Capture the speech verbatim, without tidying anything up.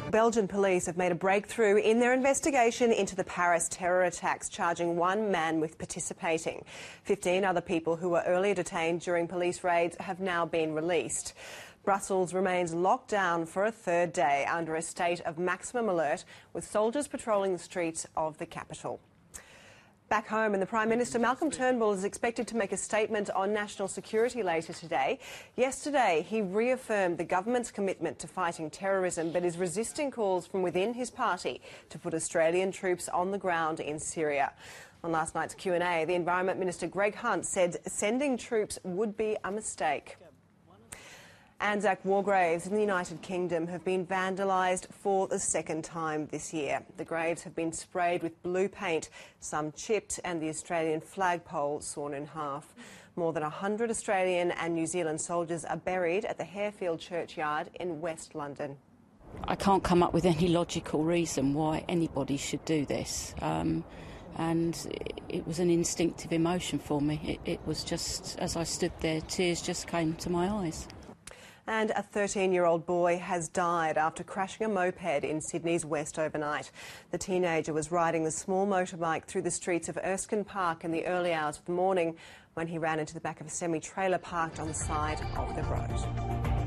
Belgian police have made a breakthrough in their investigation into the Paris terror attacks, charging one man with participating. Fifteen other people who were earlier detained during police raids have now been released. Brussels remains locked down for a third day under a state of maximum alert, with soldiers patrolling the streets of the capital. Back home, and the Prime Minister, Malcolm Turnbull, is expected to make a statement on national security later today. Yesterday, he reaffirmed the government's commitment to fighting terrorism, but is resisting calls from within his party to put Australian troops on the ground in Syria. On last night's Q and A, the Environment Minister, Greg Hunt, said sending troops would be a mistake. Anzac war graves in the United Kingdom have been vandalised for the second time this year. The graves have been sprayed with blue paint, some chipped, and the Australian flagpole sawn in half. More than one hundred Australian and New Zealand soldiers are buried at the Harefield Churchyard in West London. I can't come up with any logical reason why anybody should do this. Um, and it was an instinctive emotion for me. It, it was just, as I stood there, tears just came to my eyes. And a thirteen-year-old boy has died after crashing a moped in Sydney's west overnight. The teenager was riding the small motorbike through the streets of Erskine Park in the early hours of the morning when he ran into the back of a semi-trailer parked on the side of the road.